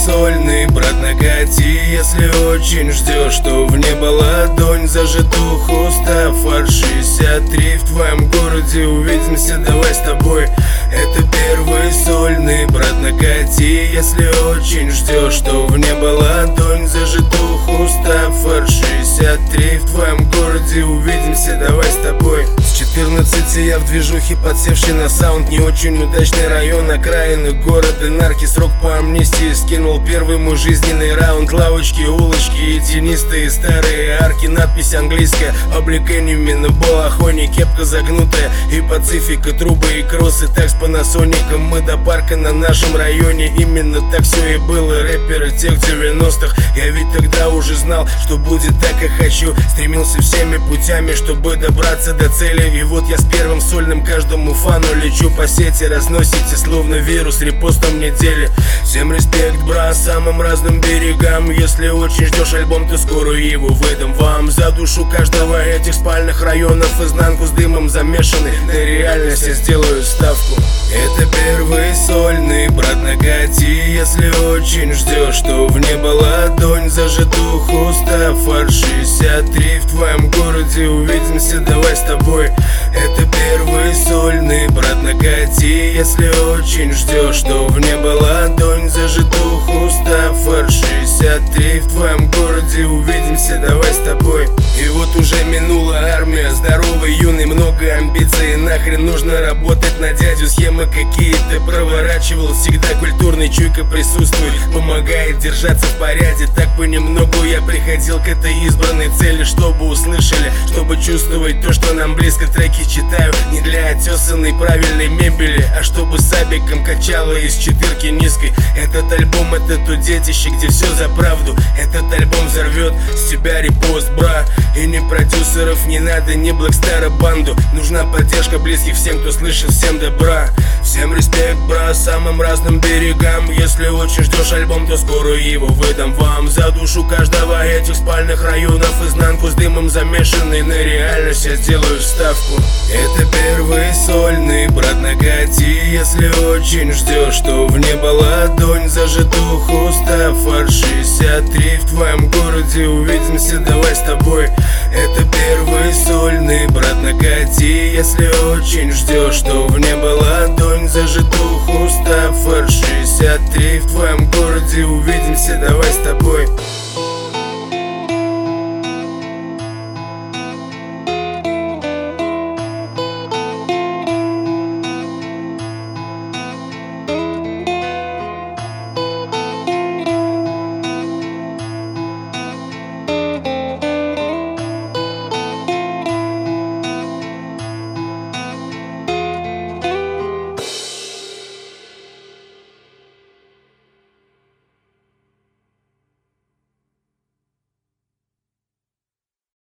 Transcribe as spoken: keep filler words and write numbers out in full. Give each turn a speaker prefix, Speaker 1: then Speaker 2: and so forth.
Speaker 1: сольный, брат, накати. Если очень ждешь, что в небо ладонь зажитух уста. Фарт шестьдесят три в твоем городе, увидимся, давай с тобой. Это первый сольный, брат, накати. Если очень ждешь, что в небо ладонь зажитух уста. Фарт шестьдесят три в твоем городе, увидимся, давай с тобой. С четырнадцати я в движухе, подсевший на саунд. Не очень удачный район, окраины города, нарки. Срок по амнистии скинул первый мой жизненный раунд. Лавочки, улочки и тенистые старые арки. Надпись английская, облик Эними, балахоне, кепка загнутая и пацифика, трубы и кроссы. Так с панасоником мы до парка на нашем районе. Именно так все и было, рэперы тех девяностых. Я ведь тогда уже знал, что будет так, как хочу. Стремился всеми путями, чтобы добраться до цели. И вот я с первым сольным каждому фану лечу по сети. Разносите словно вирус репостом недели. Всем респект, бра, самым разным берегам. Если очень ждешь альбом, то скоро его выдам вам. За душу каждого этих спальных районов, изнанку с дымом замешаны. На реальность я сделаю ставку. Это первый сольный, брат, накати. Если очень ждешь, что в небо ладонь зажитух уста. Фарт шестьдесят три в твоем городе, увидимся, давай с тобой. Это первый сольный, брат, накати. Если очень ждешь, что в небо ладонь зажитух уста. Фарт шестьдесят три в твоем городе, увидимся, давай с тобой. И вот уже минула армия, здоровый, юный, много амбиций. Нахрен нужно работать на дядю, схемы какие-то проворачивал. Всегда культурный, чуйка присутствует, помогает держаться в порядке. Так понемногу я приходил к этой избранной цели, чтобы услышали, чтобы чувствовать то, что нам близко. Треки читаю не для отесанной правильной мебели, а чтобы сабиком качало из четырки низкой. Этот альбом — это то детище, где все за правду. Этот альбом взорвет с тебя репост, бра. И ни продюсеров не надо, ни Блэкстара банду. Нужна поддержка близких всем, кто слышит, всем добра. Всем респект, бра, самым разным берегам. Если очень ждешь альбом, то скоро его выдам вам. За душу каждого этих спальных районов, изнанку с дымом замешанный. На реальность я сделаю ставку. Это первый сольный, брат, накати. Если очень ждешь, что в небо ладонь зажитух уста. Фарт шестьдесят три в твоем городе, увидимся, давай с тобой. Это первый сольный, брат, накати. Если очень ждешь, что